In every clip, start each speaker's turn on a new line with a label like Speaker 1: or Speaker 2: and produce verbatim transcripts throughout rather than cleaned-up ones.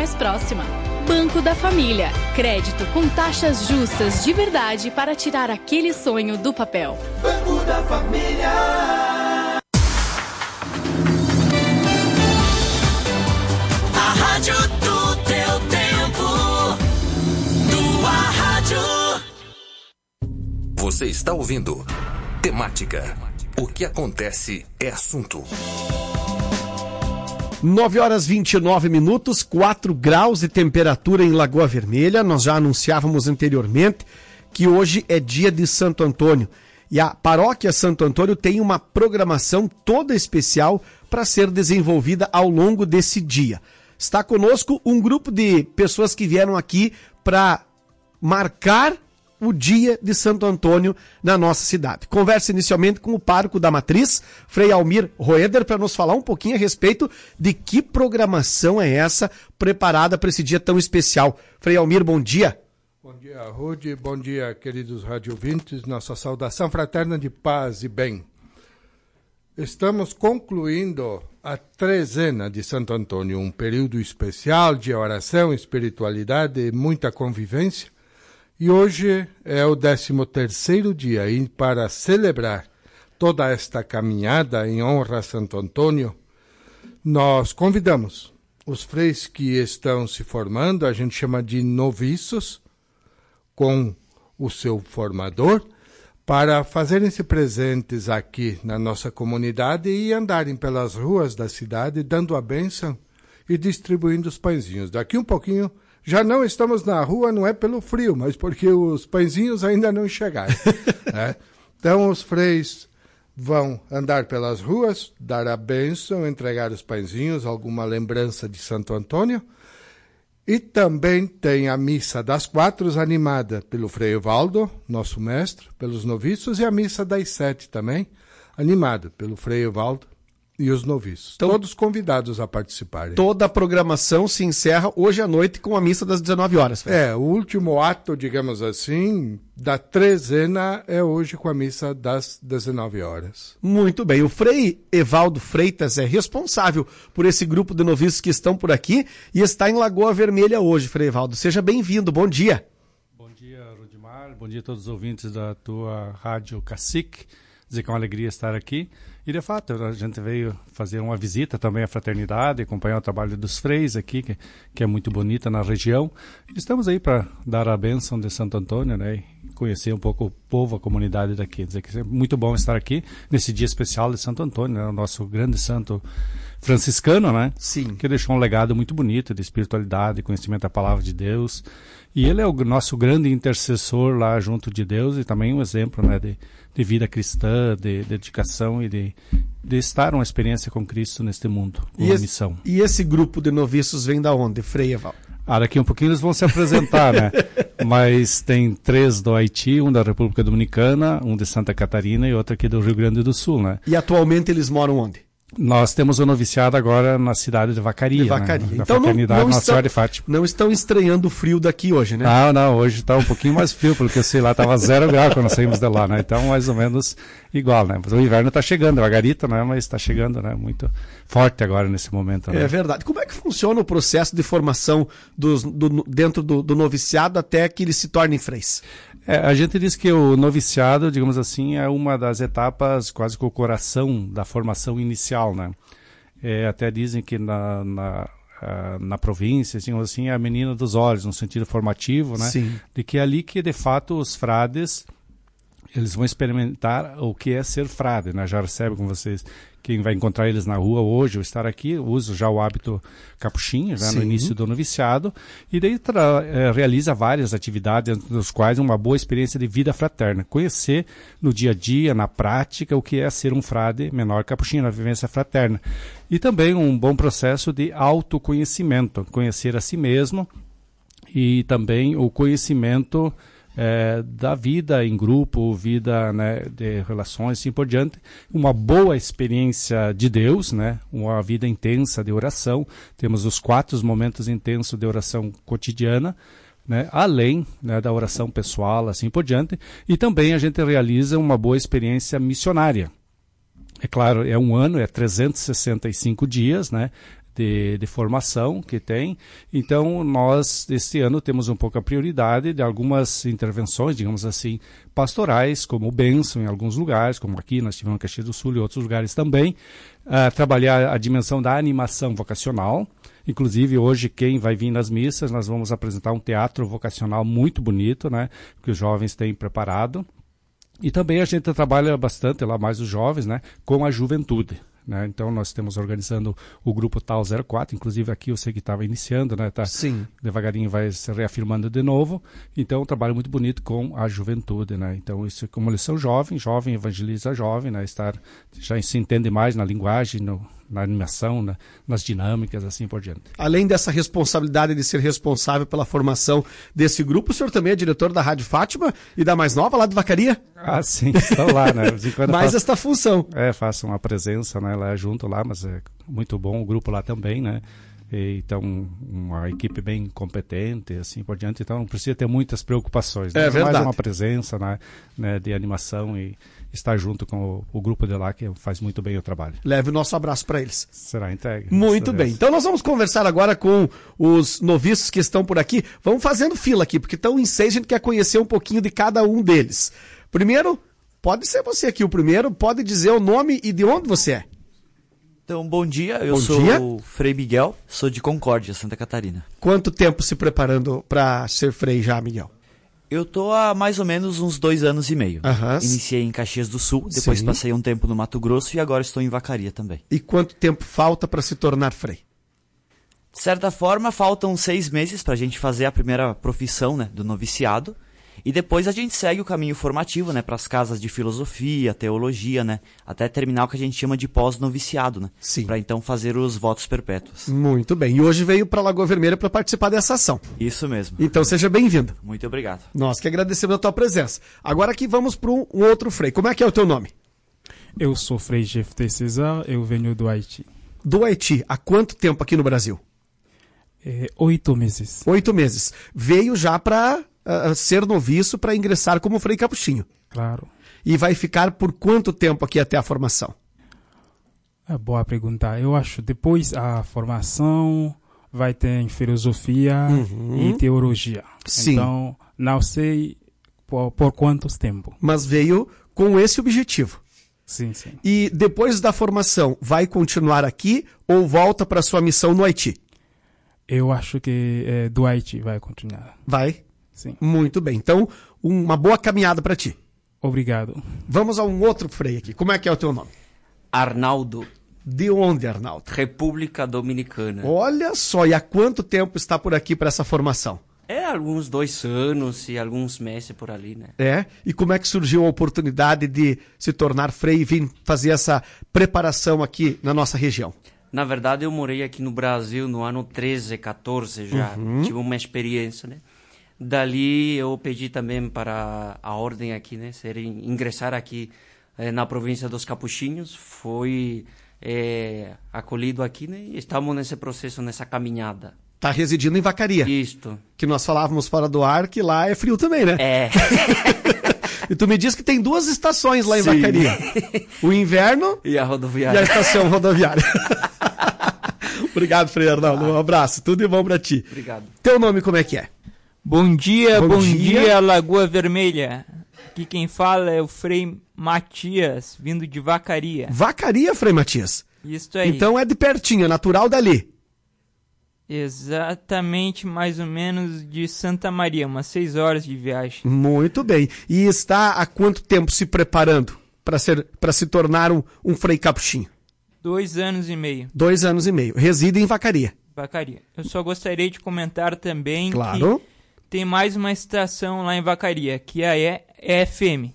Speaker 1: mais próxima. Banco da Família. Crédito com taxas justas de verdade para tirar aquele sonho do papel.
Speaker 2: Banco da Família. A rádio do teu tempo. Tua rádio.
Speaker 3: Você está ouvindo Temática. O que acontece é assunto.
Speaker 4: nove horas e vinte e nove minutos, quatro graus de temperatura em Lagoa Vermelha. Nós já anunciávamos anteriormente que hoje é dia de Santo Antônio. E a Paróquia Santo Antônio tem uma programação toda especial para ser desenvolvida ao longo desse dia. Está conosco um grupo de pessoas que vieram aqui para marcar o dia de Santo Antônio na nossa cidade. Conversa inicialmente com o pároco da Matriz, Frei Almir Roeder, para nos falar um pouquinho a respeito de que programação é essa preparada para esse dia tão especial. Frei Almir, bom dia.
Speaker 5: Bom dia, Rude. Bom dia, queridos radiovintes. Nossa saudação fraterna de paz e bem. Estamos concluindo a trezena de Santo Antônio, um período especial de oração, espiritualidade e muita convivência. E hoje é o décimo terceiro dia e para celebrar toda esta caminhada em honra a Santo Antônio, nós convidamos os freis que estão se formando, a gente chama de noviços, com o seu formador, para fazerem-se presentes aqui na nossa comunidade e andarem pelas ruas da cidade dando a bênção e distribuindo os pãezinhos. Daqui um pouquinho já não estamos na rua, não é pelo frio, mas porque os pãezinhos ainda não chegaram. Né? Então os freis vão andar pelas ruas, dar a bênção, entregar os pãezinhos, alguma lembrança de Santo Antônio. E também tem a missa das quatro, animada pelo Frei Evaldo, nosso mestre, pelos noviços, e a missa das sete também, animada pelo Frei Evaldo e os noviços. Então, todos convidados a participarem.
Speaker 4: Toda a programação se encerra hoje à noite com a missa das dezenove horas. Frei.
Speaker 5: É, o último ato, digamos assim, da trezena é hoje com a missa das dezenove horas.
Speaker 4: Muito bem. O Frei Evaldo Freitas é responsável por esse grupo de noviços que estão por aqui e está em Lagoa Vermelha hoje, Frei Evaldo. Seja bem-vindo. Bom dia.
Speaker 6: Bom dia, Rudimar. Bom dia a todos os ouvintes da tua Rádio Cacique. Dizer que é uma alegria estar aqui. E, de fato, a gente veio fazer uma visita também à fraternidade, acompanhar o trabalho dos freis aqui, que, que é muito bonita na região. E estamos aí para dar a bênção de Santo Antônio, né? E conhecer um pouco o povo, a comunidade daqui. Dizer que é muito bom estar aqui nesse dia especial de Santo Antônio, né? O nosso grande santo franciscano, né?
Speaker 4: Sim.
Speaker 6: Que deixou um legado muito bonito de espiritualidade, conhecimento da palavra de Deus. E ele é o nosso grande intercessor lá junto de Deus e também um exemplo, né, de, de vida cristã, de, de dedicação e de, de estar uma experiência com Cristo neste mundo, com uma missão.
Speaker 4: E esse grupo de noviços vem da onde, Frei Evaldo?
Speaker 6: Ah, daqui um pouquinho eles vão se apresentar, né? Mas tem três do Haiti, um da República Dominicana, um de Santa Catarina e outro aqui do Rio Grande do Sul, né?
Speaker 4: E atualmente eles moram onde?
Speaker 6: Nós temos o noviciado agora na cidade de Vacaria,
Speaker 4: de Vacaria.
Speaker 6: Né?
Speaker 4: Então não, não,
Speaker 6: Nossa
Speaker 4: estão,
Speaker 6: de Fátima.
Speaker 4: Não estão estranhando o frio daqui hoje, né?
Speaker 6: Não, não, hoje está um pouquinho mais frio, porque sei lá, estava zero grau quando saímos de lá, né? Então, mais ou menos igual, né? Mas o inverno está chegando, devagarito, né? Mas está chegando, né? Muito forte agora nesse momento. Né?
Speaker 4: É verdade. Como é que funciona o processo de formação dos, do, dentro do, do noviciado até que eles se tornem freis?
Speaker 6: É, a gente diz que o noviciado, digamos assim, é uma das etapas, quase que o coração da formação inicial, né? É, até dizem que na, na, na província, assim, assim, é a menina dos olhos, no sentido formativo, né?
Speaker 4: Sim.
Speaker 6: De que é ali que, de fato, os frades, eles vão experimentar o que é ser frade, né? Já recebe com vocês, quem vai encontrar eles na rua hoje ou estar aqui, usa já o hábito capuchinho, já no início do noviciado, e daí tra- é, realiza várias atividades, entre as quais uma boa experiência de vida fraterna. Conhecer no dia a dia, na prática, o que é ser um frade menor capuchinho, na vivência fraterna. E também um bom processo de autoconhecimento, conhecer a si mesmo e também o conhecimento É, da vida em grupo, vida, né, de relações, assim por diante, uma boa experiência de Deus, né, uma vida intensa de oração. Temos os quatro momentos intensos de oração cotidiana, né, além, né, da oração pessoal, assim por diante, e também a gente realiza uma boa experiência missionária. É claro, é um ano, é trezentos e sessenta e cinco dias, né, de, de formação que tem. Então, nós, este ano, temos um pouco a prioridade de algumas intervenções, digamos assim, pastorais, como o Benção em alguns lugares, como aqui nós tivemos em Caxias do Sul e outros lugares também, uh, trabalhar a dimensão da animação vocacional. Inclusive, hoje, quem vai vir nas missas, nós vamos apresentar um teatro vocacional muito bonito, né, que os jovens têm preparado. E também a gente trabalha bastante, lá mais os jovens, né, com a juventude. Né? Então, nós estamos organizando o grupo Tal zero quatro, inclusive aqui eu sei que estava iniciando, né? Tá,
Speaker 4: Sim.
Speaker 6: Devagarinho vai se reafirmando de novo. Então, um trabalho muito bonito com a juventude. Né? Então, isso como eles são jovens, jovem evangeliza jovem, né? Estar, já se entende mais na linguagem, no, na animação, na, nas dinâmicas, assim por diante.
Speaker 4: Além dessa responsabilidade de ser responsável pela formação desse grupo, o senhor também é diretor da Rádio Fátima e da Mais Nova, lá de Vacaria?
Speaker 6: Ah, sim, estou lá, né?
Speaker 4: Mais
Speaker 6: faço,
Speaker 4: esta função.
Speaker 6: É, faço uma presença, né, lá junto lá, mas é muito bom o grupo lá também, né? E, então, uma equipe bem competente, assim por diante, então não precisa ter muitas preocupações. Né?
Speaker 4: É verdade.
Speaker 6: Mais uma presença, né, né, de animação e estar junto com o, o grupo de lá que faz muito bem o trabalho.
Speaker 4: Leve o nosso abraço para eles.
Speaker 6: Será entregue.
Speaker 4: Muito bem. Então nós vamos conversar agora com os noviços que estão por aqui. Vamos fazendo fila aqui, porque estão em seis, a gente quer conhecer um pouquinho de cada um deles. Primeiro, pode ser você aqui o primeiro, pode dizer o nome e de onde você é.
Speaker 7: Então, bom dia, eu
Speaker 4: bom
Speaker 7: sou
Speaker 4: dia.
Speaker 7: o Frei Miguel, sou de Concórdia, Santa Catarina.
Speaker 4: Quanto tempo se preparando para ser frei já, Miguel?
Speaker 7: Eu tô há mais ou menos uns dois anos e meio.
Speaker 4: Aham.
Speaker 7: Iniciei em Caxias do Sul, depois
Speaker 4: Sim.
Speaker 7: passei um tempo no Mato Grosso e agora estou em Vacaria também.
Speaker 4: E quanto tempo falta para se tornar frei?
Speaker 7: De certa forma, faltam seis meses para a gente fazer a primeira profissão, né, do noviciado. E depois a gente segue o caminho formativo, né, para as casas de filosofia, teologia, né, até terminar o que a gente chama de pós-noviciado, né,
Speaker 4: Sim.
Speaker 7: para então fazer os votos perpétuos.
Speaker 4: Muito bem. E hoje veio para Lagoa Vermelha para participar dessa ação.
Speaker 7: Isso mesmo.
Speaker 4: Então seja bem-vindo.
Speaker 7: Muito obrigado.
Speaker 4: Nós que agradecemos a tua presença. Agora aqui vamos para um outro frei. Como é que é o teu nome?
Speaker 8: Eu sou Frei Jeff T. César, eu venho do Haiti.
Speaker 4: Do Haiti. Há quanto tempo aqui no Brasil?
Speaker 8: É, oito meses.
Speaker 4: Oito meses. Veio já para uh, ser noviço para ingressar como frei capuchinho.
Speaker 8: Claro.
Speaker 4: E vai ficar por quanto tempo aqui até a formação?
Speaker 8: É boa pergunta. Eu acho depois a formação vai ter em filosofia
Speaker 4: Uhum.
Speaker 8: e teologia.
Speaker 4: Sim.
Speaker 8: Então, não sei por, por quantos tempo.
Speaker 4: Mas veio com esse objetivo.
Speaker 8: Sim, sim.
Speaker 4: E depois da formação, vai continuar aqui ou volta para sua missão no Haiti?
Speaker 8: Eu acho que é, do Haiti vai continuar.
Speaker 4: Vai?
Speaker 8: Sim.
Speaker 4: Muito bem. Então, uma boa caminhada para ti.
Speaker 8: Obrigado.
Speaker 4: Vamos a um outro frei aqui. Como é que é o teu nome?
Speaker 9: Arnaldo,
Speaker 4: De onde, Arnaldo?
Speaker 9: República Dominicana.
Speaker 4: Olha só, e há quanto tempo está por aqui para essa formação?
Speaker 9: É alguns dois anos e alguns meses por ali, né?
Speaker 4: É? E como é que surgiu a oportunidade de se tornar frei e vir fazer essa preparação aqui na nossa região?
Speaker 9: Na verdade, eu morei aqui no Brasil no ano treze, quatorze já.
Speaker 4: Uhum.
Speaker 9: Tive uma experiência, né? Dali eu pedi também para a ordem aqui, né? Ser, ingressar aqui eh, na província dos Capuchinhos. Foi eh, acolhido aqui, né? E estamos nesse processo, nessa caminhada.
Speaker 4: Está residindo em Vacaria.
Speaker 9: Isto.
Speaker 4: Que nós falávamos fora do ar que lá é frio também, né?
Speaker 9: É.
Speaker 4: E tu me diz que tem duas estações lá em
Speaker 9: Sim.
Speaker 4: Vacaria. O inverno
Speaker 9: E a
Speaker 4: e
Speaker 9: rodoviária.
Speaker 4: a estação rodoviária. Obrigado, Frei Arnaldo. Um abraço. Tudo de bom pra ti.
Speaker 9: Obrigado.
Speaker 4: Teu nome como é que é?
Speaker 10: Bom dia,
Speaker 4: Bom
Speaker 10: bom,
Speaker 4: dia.
Speaker 10: dia. Lagoa Vermelha. Aqui quem fala é o Frei Matias, vindo de Vacaria.
Speaker 4: Vacaria, Frei Matias.
Speaker 10: Isso aí.
Speaker 4: Então é de pertinho, é natural dali.
Speaker 10: Exatamente, mais ou menos de Santa Maria, umas seis horas de viagem.
Speaker 4: Muito bem. E está há quanto tempo se preparando para ser, para se tornar um, um frei capuchinho?
Speaker 10: Dois anos e meio,
Speaker 4: Dois anos e meio. Reside em Vacaria.
Speaker 10: Vacaria. Eu só gostaria de comentar também
Speaker 4: Claro.
Speaker 10: que tem mais uma estação lá em Vacaria, que é a E F M.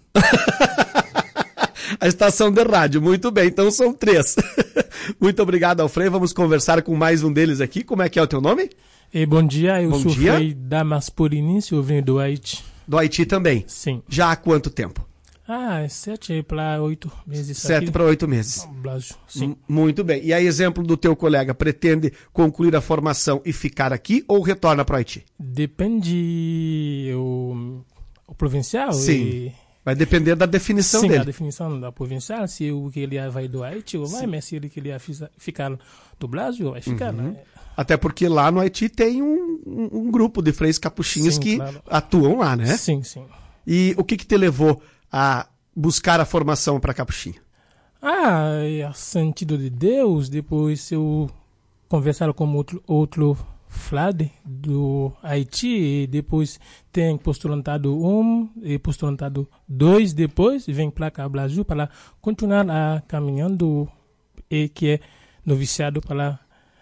Speaker 4: A estação de rádio. Muito bem. Então são três. Muito obrigado ao Frei. Vamos conversar com mais um deles aqui. Como é que é o teu nome?
Speaker 11: E bom dia, eu
Speaker 4: Bom
Speaker 11: sou
Speaker 4: dia.
Speaker 11: Frei Damas Purinis, eu venho do Haiti.
Speaker 4: Do Haiti também.
Speaker 11: Sim.
Speaker 4: Já há quanto tempo?
Speaker 11: Ah, é sete para oito meses.
Speaker 4: Sete
Speaker 11: aqui.
Speaker 4: para oito meses.
Speaker 11: No Brasil, sim.
Speaker 4: M- Muito bem. E a exemplo do teu colega, pretende concluir a formação e ficar aqui ou retorna para o Haiti?
Speaker 11: Depende o, o provincial
Speaker 4: Sim.
Speaker 11: e
Speaker 4: Vai depender da definição
Speaker 11: Sim,
Speaker 4: dele.
Speaker 11: a definição da provincial, se o que ele vai do Haiti, vai, Sim. mas se ele que ele ficar do Brasil, vai ficar,
Speaker 4: Uhum.
Speaker 11: né?
Speaker 4: Até porque lá no Haiti tem um, um, um grupo de freios capuchinhos
Speaker 11: Sim,
Speaker 4: que
Speaker 11: claro.
Speaker 4: atuam lá, né?
Speaker 11: Sim, sim.
Speaker 4: E o que que te levou a buscar a formação para capuchinho?
Speaker 11: Ah, é o sentido de Deus. Depois eu conversar com outro, outro frade do Haiti, e depois tem postulantado um, e postulantado dois, depois vem para cá, Brasil, para continuar a caminhando, e que é noviciado para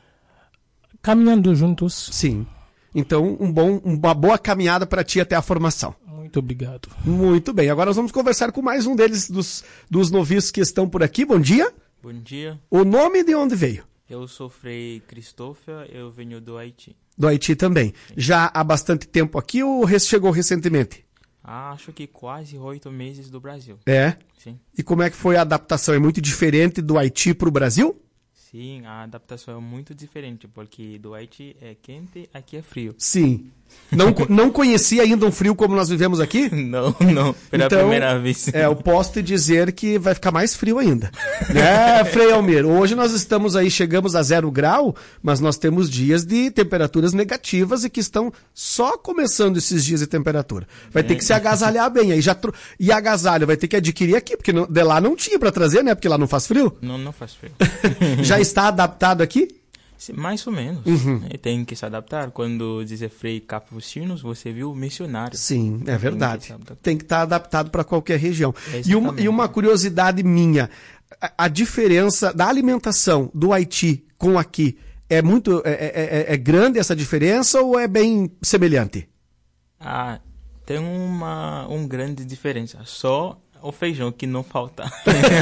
Speaker 11: caminhando juntos.
Speaker 4: Sim. Então, um bom, uma boa caminhada para ti até a formação.
Speaker 11: Muito obrigado.
Speaker 4: Muito bem. Agora nós vamos conversar com mais um deles, dos, dos noviços que estão por aqui. Bom dia.
Speaker 12: Bom dia.
Speaker 4: O nome e de onde veio?
Speaker 12: Eu sou Frei Christopher, eu venho do Haiti.
Speaker 4: Do Haiti também. Já há bastante tempo aqui ou chegou recentemente?
Speaker 12: Ah, acho que quase oito meses do Brasil.
Speaker 4: É?
Speaker 12: Sim.
Speaker 4: E como é que foi a adaptação? É muito diferente do Haiti para o Brasil?
Speaker 12: Sim, a adaptação é muito diferente, porque do Haiti é quente, aqui é frio.
Speaker 4: Sim. Não, não conhecia ainda um frio como nós vivemos aqui?
Speaker 12: Não, não. Pela
Speaker 4: então,
Speaker 12: primeira vez.
Speaker 4: É, eu posso te dizer que vai ficar mais frio ainda. Né, Frei Almir? Hoje nós estamos aí, chegamos a zero grau, mas nós temos dias de temperaturas negativas e que estão só começando esses dias de temperatura. Vai ter que se agasalhar bem. Aí já tro... E agasalho vai ter que adquirir aqui, porque não, de lá não tinha para trazer, né? Porque lá não faz frio.
Speaker 12: Não, não faz frio.
Speaker 4: Já está adaptado aqui?
Speaker 12: Sim, mais ou menos.
Speaker 4: Uhum.
Speaker 12: E tem que se adaptar. Quando dizer Frei Capuchinos, você viu missionário.
Speaker 4: Sim, é verdade.
Speaker 12: Tem que,
Speaker 4: tem que estar adaptado para qualquer região. E uma, e uma curiosidade minha, a, a diferença da alimentação do Haiti com aqui é muito é, é, é grande essa diferença ou é bem semelhante?
Speaker 12: Ah, tem uma, uma grande diferença. Só o feijão que não falta.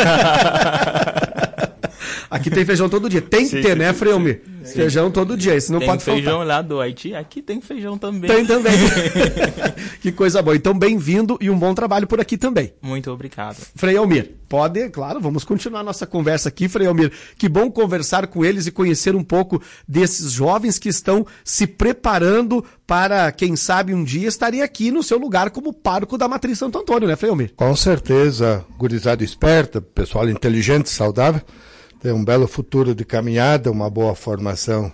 Speaker 4: Aqui tem feijão todo dia. Tem que sim, ter, sim, né, Frei Almir? Feijão todo dia, isso não
Speaker 12: tem
Speaker 4: pode faltar.
Speaker 12: Tem feijão lá do Haiti, aqui tem feijão também.
Speaker 4: Tem também. Que coisa boa. Então, bem-vindo e um bom trabalho por aqui também.
Speaker 12: Muito obrigado.
Speaker 4: Frei Almir, pode, claro, vamos continuar nossa conversa aqui, Frei Almir. Que bom conversar com eles e conhecer um pouco desses jovens que estão se preparando para, quem sabe, um dia estarem aqui no seu lugar como pároco da Matriz Santo Antônio, né, Frei Almir?
Speaker 5: Com certeza, gurizada esperta, pessoal inteligente, saudável. Tem um belo futuro de caminhada, uma boa formação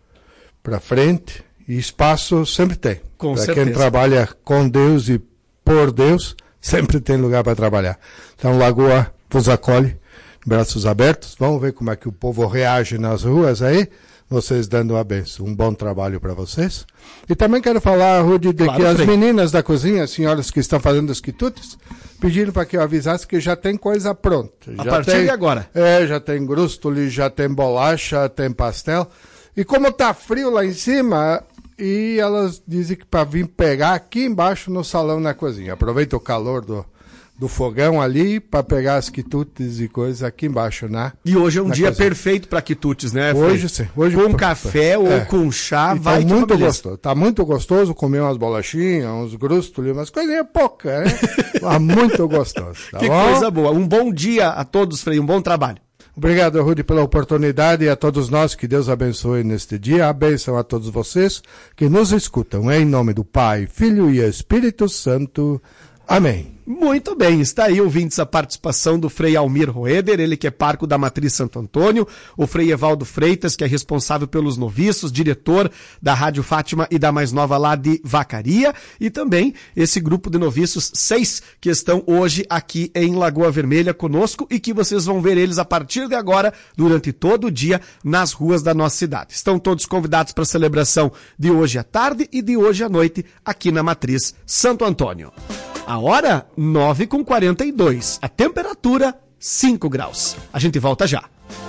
Speaker 5: para frente e espaço sempre tem.
Speaker 4: Com
Speaker 5: Para
Speaker 4: certeza.
Speaker 5: quem trabalha com Deus e por Deus, sempre tem lugar para trabalhar. Então, Lagoa vos acolhe, braços abertos. Vamos ver como é que o povo reage nas ruas aí. Vocês dando a benção. Um bom trabalho para vocês. E também quero falar, Rudy, de claro, que as Frei. meninas da cozinha, as senhoras que estão fazendo os quitutes, pediram para que eu avisasse que já tem coisa pronta.
Speaker 4: A
Speaker 5: já
Speaker 4: partir
Speaker 5: tem,
Speaker 4: de agora?
Speaker 5: É, já tem grústoli, já tem bolacha, tem pastel. E como tá frio lá em cima, e elas dizem que para vir pegar aqui embaixo no salão na cozinha. Aproveita o calor do, do fogão ali para pegar as quitutes e coisas aqui embaixo, né?
Speaker 4: E hoje é um dia
Speaker 5: cozinha.
Speaker 4: perfeito para quitutes, né, Frei?
Speaker 5: Hoje sim. Hoje
Speaker 4: com
Speaker 5: pra,
Speaker 4: café
Speaker 5: pra,
Speaker 4: ou
Speaker 5: é.
Speaker 4: com chá,
Speaker 5: e
Speaker 4: vai
Speaker 5: tá
Speaker 4: que
Speaker 5: muito
Speaker 4: beleza.
Speaker 5: gostoso. Tá muito gostoso comer umas bolachinhas, uns grústulos, umas coisinhas poucas, né? Tá muito gostoso. Tá
Speaker 4: que
Speaker 5: bom?
Speaker 4: coisa boa. Um bom dia a todos, Frei. Um bom trabalho.
Speaker 5: Obrigado, Rudy, pela oportunidade e a todos nós, que Deus abençoe neste dia. A bênção a todos vocês que nos escutam. Em nome do Pai, Filho e Espírito Santo. Amém.
Speaker 4: Muito bem, está aí, ouvintes, a participação do Frei Almir Roeder, ele que é pároco da Matriz Santo Antônio, o Frei Evaldo Freitas, que é responsável pelos noviços, diretor da Rádio Fátima e da Mais Nova lá de Vacaria, e também esse grupo de noviços, seis, que estão hoje aqui em Lagoa Vermelha conosco e que vocês vão ver eles a partir de agora, durante todo o dia, nas ruas da nossa cidade. Estão todos convidados para a celebração de hoje à tarde e de hoje à noite aqui na Matriz Santo Antônio. A hora, nove e quarenta e dois. A temperatura, cinco graus. A gente volta já.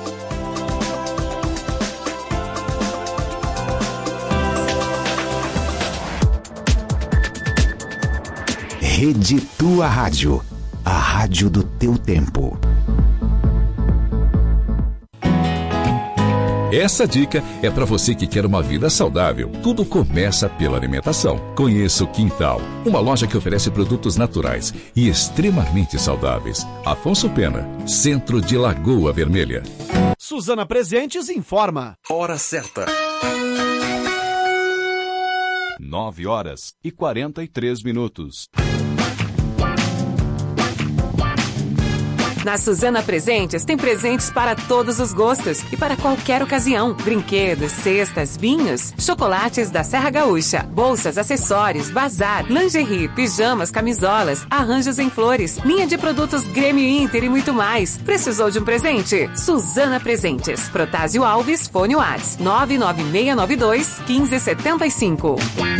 Speaker 13: Rede Tua Rádio. A rádio do teu tempo.
Speaker 14: Essa dica é para você que quer uma vida saudável. Tudo começa pela alimentação. Conheça o Quintal, uma loja que oferece produtos naturais e extremamente saudáveis. Afonso Pena, centro de Lagoa Vermelha.
Speaker 4: Suzana Presentes informa.
Speaker 3: Hora certa.
Speaker 15: nove horas e quarenta e três minutos. Na Suzana Presentes tem presentes para todos os gostos e para qualquer ocasião. Brinquedos, cestas, vinhos, chocolates da Serra Gaúcha, bolsas, acessórios, bazar, lingerie, pijamas, camisolas, arranjos em flores, linha de produtos Grêmio Inter e muito mais. Precisou de um presente? Suzana Presentes. Protásio Alves, fone Whats nove nove seis nove dois um cinco sete cinco.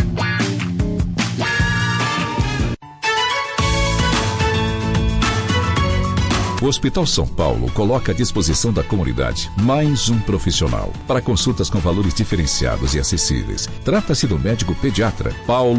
Speaker 14: O Hospital São Paulo coloca à disposição da comunidade mais um profissional para consultas com valores diferenciados e acessíveis. Trata-se do médico pediatra Paulo